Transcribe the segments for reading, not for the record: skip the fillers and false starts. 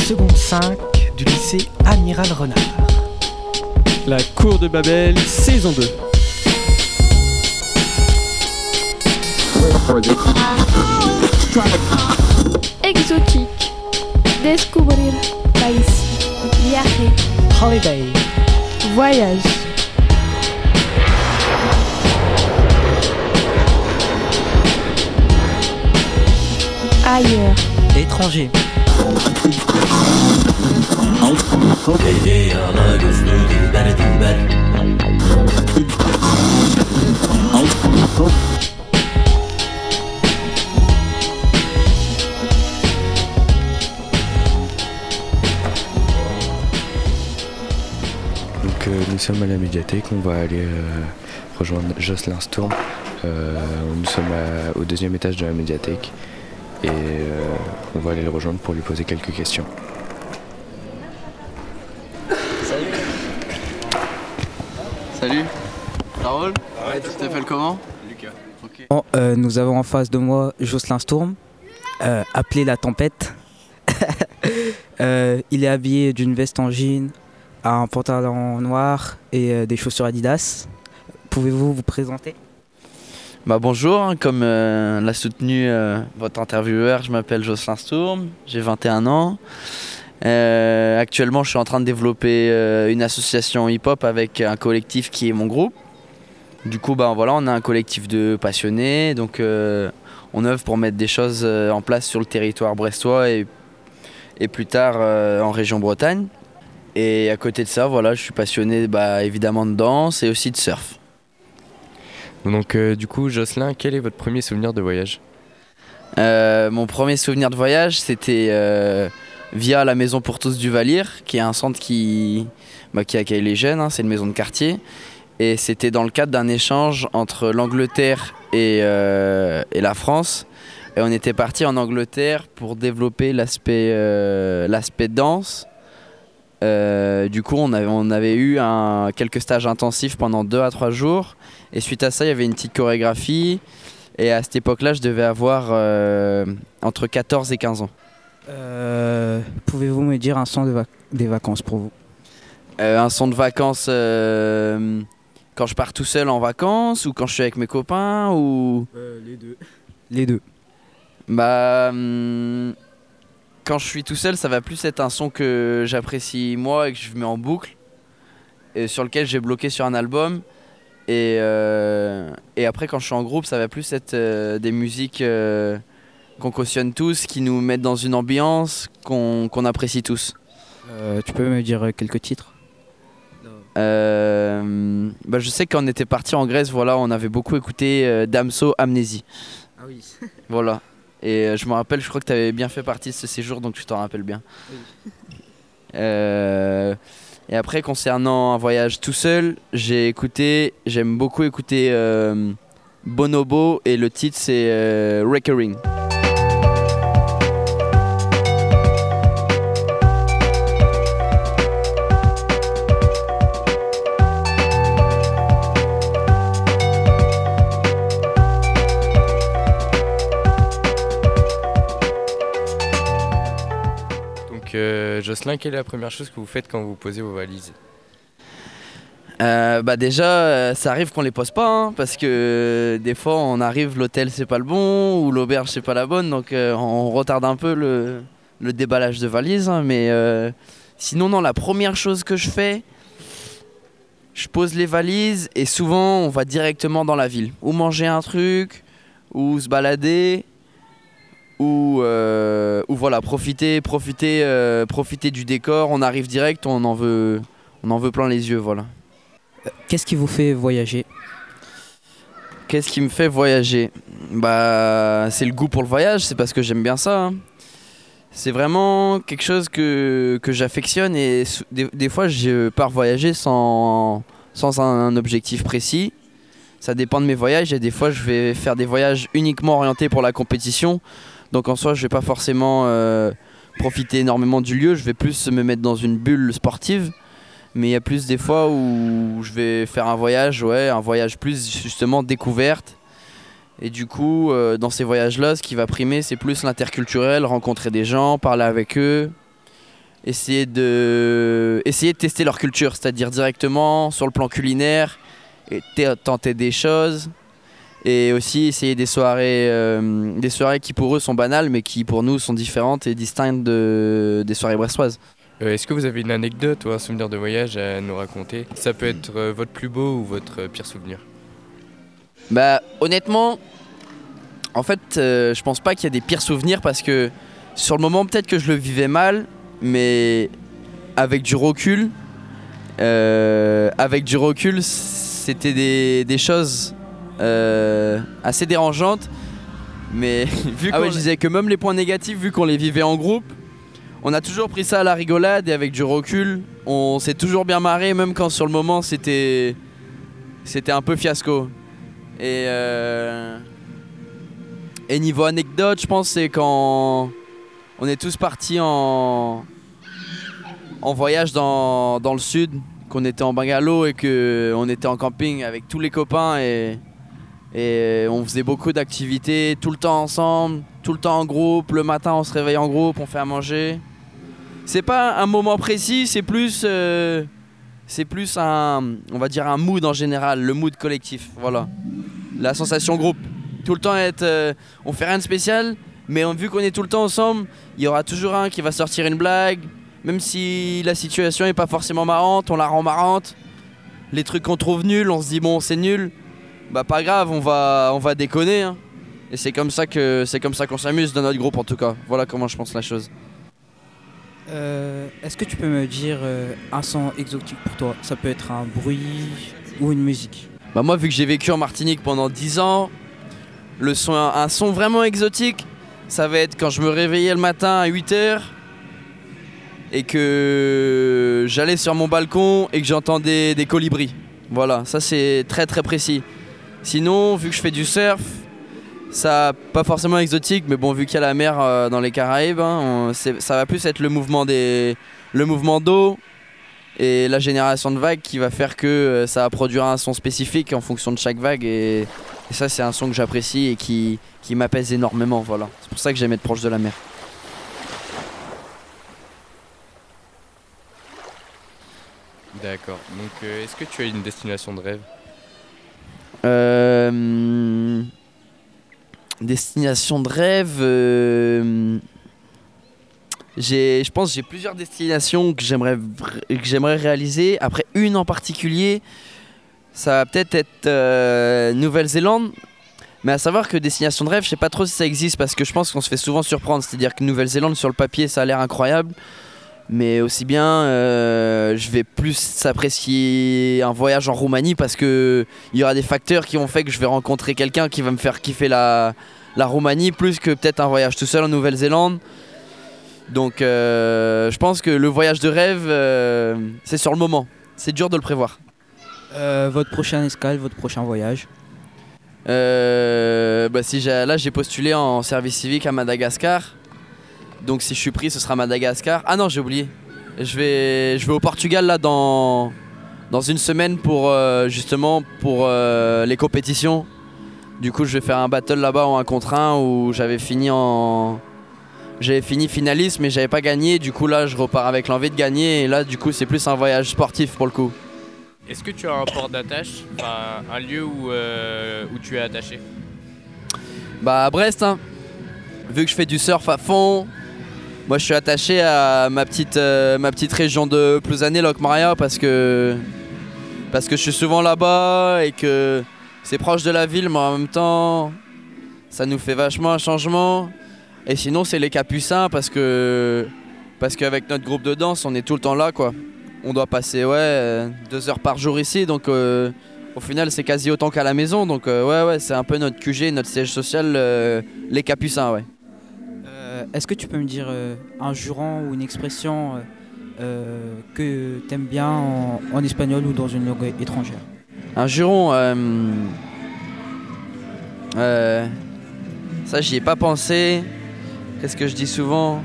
seconde 5 du lycée Amiral Renard. La Cour de Babel, saison 2. Exotique. Descubrir país. Viaje. Holiday. Voyage. Ailleurs. Étranger. Donc nous sommes à la médiathèque, on va aller rejoindre Jocelyn Sturm. Nous sommes au deuxième étage de la médiathèque et on va aller le rejoindre pour lui poser quelques questions. Salut. Ça roule? Ouais, tu t'appelles comment? Lucas. Okay. Bon, nous avons en face de moi Jocelyn Sturm, appelé la tempête. Il est habillé d'une veste en jean, un pantalon noir et des chaussures Adidas. Pouvez-vous vous présenter? Bonjour, comme l'a soutenu votre intervieweur, je m'appelle Jocelyn Sturm, j'ai 21 ans. Actuellement, je suis en train de développer une association hip-hop avec un collectif qui est mon groupe. Du coup, voilà, on a un collectif de passionnés, donc on œuvre pour mettre des choses en place sur le territoire brestois et plus tard en région Bretagne. Et à côté de ça, voilà, je suis passionné évidemment de danse et aussi de surf. Donc du coup, Jocelyn, quel est votre premier souvenir de voyage? Mon premier souvenir de voyage, c'était via la Maison pour tous du Valire, qui est un centre qui accueille les jeunes, hein, c'est une maison de quartier. Et c'était dans le cadre d'un échange entre l'Angleterre et la France. Et on était parti en Angleterre pour développer l'aspect danse. Du coup, on avait eu quelques stages intensifs pendant 2 à 3 jours. Et suite à ça, il y avait une petite chorégraphie. Et à cette époque-là, je devais avoir entre 14 et 15 ans. Pouvez-vous me dire un son des vacances pour vous? Un son de vacances quand je pars tout seul en vacances ou quand je suis avec mes copains ou... Les deux. Les deux. Quand je suis tout seul, ça va plus être un son que j'apprécie moi et que je mets en boucle et sur lequel j'ai bloqué sur un album. Et après, quand je suis en groupe, ça va plus être des musiques qu'on cautionne tous, qui nous mettent dans une ambiance qu'on apprécie tous. Tu peux me dire quelques titres? Je sais qu'on était parti en Grèce, voilà, on avait beaucoup écouté Damso, Amnésie. Ah oui. Voilà. Et je me rappelle, je crois que tu avais bien fait partie de ce séjour, donc tu t'en rappelles bien. Oui. Et après, concernant un voyage tout seul, j'aime beaucoup écouter Bonobo et le titre c'est Recurring. Jocelyn, quelle est la première chose que vous faites quand vous posez vos valises? Déjà, ça arrive qu'on les pose pas, hein, parce que des fois on arrive, l'hôtel c'est pas le bon ou l'auberge c'est pas la bonne, donc on retarde un peu le déballage de valises. Hein, mais sinon, non, la première chose que je fais, je pose les valises et souvent on va directement dans la ville, ou manger un truc, ou se balader. Ou voilà, profiter du décor, on arrive direct, on en veut plein les yeux, voilà. Qu'est-ce qui vous fait voyager? Qu'est-ce qui me fait voyager? C'est le goût pour le voyage, c'est parce que j'aime bien ça. Hein. C'est vraiment quelque chose que j'affectionne et des fois je pars voyager sans un objectif précis. Ça dépend de mes voyages et des fois je vais faire des voyages uniquement orientés pour la compétition. Donc en soi, je vais pas forcément profiter énormément du lieu, je vais plus me mettre dans une bulle sportive. Mais il y a plus des fois où je vais faire un voyage plus justement découverte. Et du coup, dans ces voyages-là, ce qui va primer, c'est plus l'interculturel, rencontrer des gens, parler avec eux. essayer de tester leur culture, c'est-à-dire directement sur le plan culinaire, et tenter des choses. Et aussi essayer des soirées qui pour eux sont banales, mais qui pour nous sont différentes et distinctes des soirées brestoises. Est-ce que vous avez une anecdote ou un souvenir de voyage à nous raconter? Ça peut être votre plus beau ou votre pire souvenir. Bah honnêtement, en fait, je pense pas qu'il y a des pires souvenirs parce que sur le moment peut-être que je le vivais mal, mais avec du recul, c'était des choses assez dérangeantes. Mais vu je disais que même les points négatifs, vu qu'on les vivait en groupe, on a toujours pris ça à la rigolade et avec du recul, on s'est toujours bien marré, même quand sur le moment c'était un peu fiasco. Et niveau anecdote, je pense c'est quand on est tous partis en voyage dans le sud, qu'on était en bungalow et qu'on était en camping avec tous les copains et on faisait beaucoup d'activités tout le temps ensemble, tout le temps en groupe. Le matin on se réveille en groupe, on fait à manger. C'est pas un moment précis, c'est plus un, on va dire un mood en général, le mood collectif, voilà. La sensation groupe. Tout le temps on fait rien de spécial, mais vu qu'on est tout le temps ensemble, il y aura toujours un qui va sortir une blague, même si la situation est pas forcément marrante, on la rend marrante. Les trucs qu'on trouve nuls, on se dit bon c'est nul, bah pas grave, on va déconner, hein. Et c'est comme ça qu'on s'amuse dans notre groupe en tout cas. Voilà comment je pense la chose. Est-ce que tu peux me dire un son exotique pour toi? Ça peut être un bruit ou une musique. Bah moi vu que j'ai vécu en Martinique pendant 10 ans, un son vraiment exotique, ça va être quand je me réveillais le matin à 8h et que j'allais sur mon balcon et que j'entendais des colibris. Voilà, ça c'est très très précis. Sinon, vu que je fais du surf, ça pas forcément exotique, mais bon, vu qu'il y a la mer dans les Caraïbes, hein, ça va plus être le mouvement d'eau et la génération de vagues qui va faire que ça va produire un son spécifique en fonction de chaque vague. Et ça, c'est un son que j'apprécie et qui m'apaise énormément. Voilà. C'est pour ça que j'aime être proche de la mer. D'accord. Donc, est-ce que tu as une destination de rêve? Destination de rêve, je pense que j'ai plusieurs destinations que j'aimerais réaliser. Après une en particulier, ça va peut-être être Nouvelle-Zélande. Mais à savoir que destination de rêve, je sais pas trop si ça existe parce que je pense qu'on se fait souvent surprendre. C'est-à-dire que Nouvelle-Zélande sur le papier ça a l'air incroyable. Mais aussi bien, je vais plus apprécier un voyage en Roumanie parce que il y aura des facteurs qui ont fait que je vais rencontrer quelqu'un qui va me faire kiffer la Roumanie plus que peut-être un voyage tout seul en Nouvelle-Zélande. Donc je pense que le voyage de rêve, c'est sur le moment. C'est dur de le prévoir. Votre prochaine escale, votre prochain voyage? Là j'ai postulé en service civique à Madagascar. Donc si je suis pris, ce sera Madagascar. Ah non, j'ai oublié. Je vais au Portugal là dans une semaine pour justement pour les compétitions. Du coup, je vais faire un battle là-bas en 1 contre 1 où j'avais fini finaliste mais j'avais pas gagné. Du coup là, je repars avec l'envie de gagner et là du coup, c'est plus un voyage sportif pour le coup. Est-ce que tu as un port d'attache, enfin un lieu où tu es attaché? Bah à Brest hein. Vu que je fais du surf à fond, moi je suis attaché à ma petite région de Plouzané, Locmaria parce que je suis souvent là-bas et que c'est proche de la ville mais en même temps ça nous fait vachement un changement. Et sinon c'est les Capucins parce qu'avec notre groupe de danse on est tout le temps là quoi. On doit passer 2 heures par jour ici donc au final c'est quasi autant qu'à la maison donc c'est un peu notre QG, notre siège social, les Capucins ouais. Est-ce que tu peux me dire un juron ou une expression que tu aimes bien en espagnol ou dans une langue étrangère? Un juron, ça j'y ai pas pensé. Qu'est-ce que je dis souvent?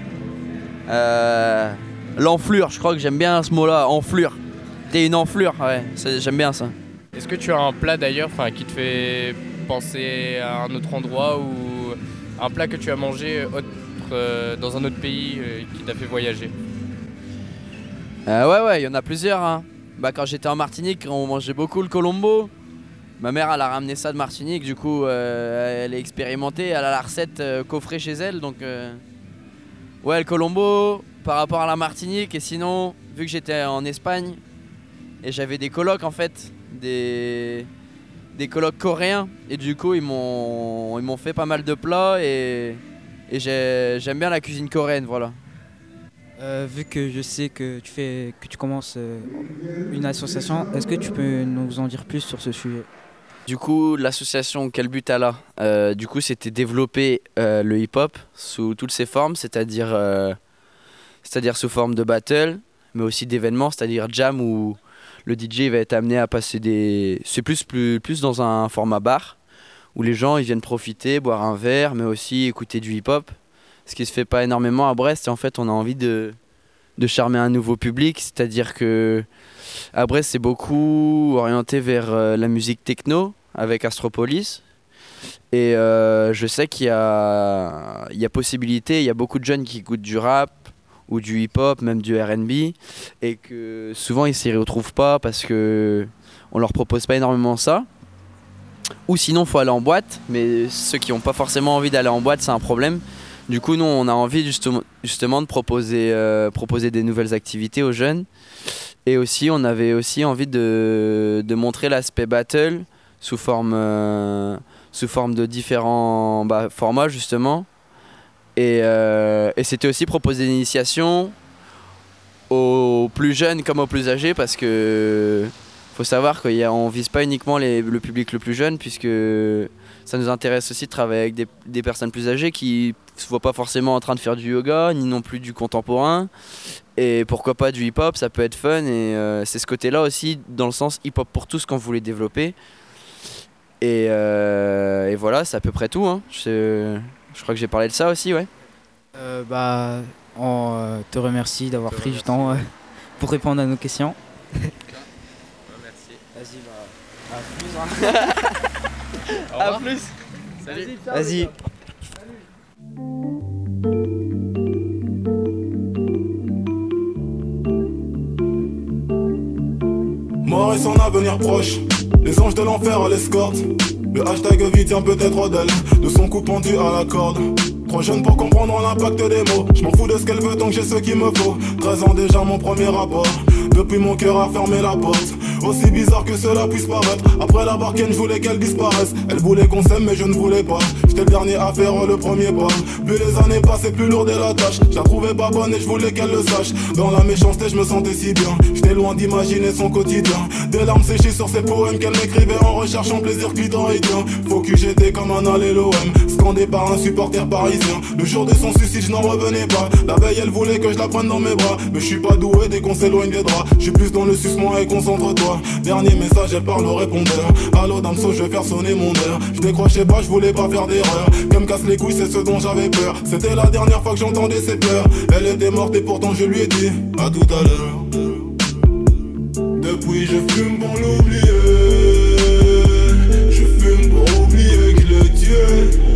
L'enflure, je crois que j'aime bien ce mot-là, enflure. T'es une enflure, ouais, j'aime bien ça. Est-ce que tu as un plat d'ailleurs qui te fait penser à un autre endroit ou un plat que tu as mangé dans un autre pays qui t'a fait voyager? Ouais, il y en a plusieurs. Hein. Bah, quand j'étais en Martinique, on mangeait beaucoup le colombo. Ma mère, elle a ramené ça de Martinique, du coup, elle est expérimentée, elle a la recette coffrée chez elle. Donc, ouais, le colombo par rapport à la Martinique. Et sinon, vu que j'étais en Espagne et j'avais des colocs en fait, des colocs coréens. Et du coup, ils m'ont fait pas mal de plats et j'aime bien la cuisine coréenne, voilà. Vu que je sais que tu commences une association, est-ce que tu peux nous en dire plus sur ce sujet? Du coup, l'association, quel but elle a? Du coup, c'était développer le hip-hop sous toutes ses formes, c'est-à-dire sous forme de battle, mais aussi d'événements, c'est-à-dire jam où le DJ va être amené à passer des... C'est plus dans un format bar, où les gens ils viennent profiter, boire un verre, mais aussi écouter du hip-hop. Ce qui se fait pas énormément à Brest, et en fait on a envie de charmer un nouveau public, c'est-à-dire que à Brest c'est beaucoup orienté vers la musique techno avec Astropolis, et je sais qu'il y a possibilité, il y a beaucoup de jeunes qui écoutent du rap ou du hip-hop, même du R&B, et que souvent ils s'y retrouvent pas parce que on leur propose pas énormément ça. Ou sinon faut aller en boîte, mais ceux qui n'ont pas forcément envie d'aller en boîte, c'est un problème. Du coup, nous, on a envie justement de proposer des nouvelles activités aux jeunes. Et aussi, on avait aussi envie de montrer l'aspect battle sous forme de différents formats, justement. Et c'était aussi proposer une initiation aux plus jeunes comme aux plus âgés, parce que faut savoir qu'on ne vise pas uniquement le public le plus jeune, puisque ça nous intéresse aussi de travailler avec des personnes plus âgées qui ne se voient pas forcément en train de faire du yoga, ni non plus du contemporain. Et pourquoi pas du hip-hop, ça peut être fun. Et c'est ce côté-là aussi, dans le sens hip-hop pour tous qu'on voulait développer. Et voilà, c'est à peu près tout. Hein. Je crois que j'ai parlé de ça aussi, ouais. On te remercie d'avoir pris du temps pour répondre à nos questions. Merci. Vas-y, à plus. Salut. Vas-y. Mort et son avenir proche, les anges de l'enfer l'escortent. Le hashtag vie tient peut-être d'elle, de son cou pendu à la corde. Trop jeune pour comprendre l'impact des mots. Je m'en fous de ce qu'elle veut tant que j'ai ce qu'il me faut. 13 ans déjà mon premier rapport. Depuis mon cœur a fermé la porte. Aussi bizarre que cela puisse paraître. Après la barquette je voulais qu'elle disparaisse. Elle voulait qu'on s'aime mais je ne voulais pas. J'étais le dernier à faire le premier pas. Plus les années passaient plus lourde est la tâche. Je la trouvais pas bonne et je voulais qu'elle le sache. Dans la méchanceté je me sentais si bien. J'étais loin d'imaginer son quotidien. Des larmes séchées sur ses poèmes qu'elle m'écrivait en recherchant plaisir clitoridien. Faut que j'étais comme un alléluia, scandé par un supporter parisien. Le jour de son suicide je n'en revenais pas. La veille elle voulait que je la prenne dans mes bras. Mais je suis pas doué dès qu'on s'éloigne des draps. Je suis plus dans le sucement et concentre-toi. Dernier message elle parle au répondeur. Allô Damso je vais faire sonner mon heure. Je décrochais pas je voulais pas faire d'erreur. Qu'elle me casse les couilles c'est ce dont j'avais peur. C'était la dernière fois que j'entendais ses pleurs. Elle était morte et pourtant je lui ai dit à tout à l'heure. Depuis je fume pour l'oublier. Je fume pour oublier qu'il est tué.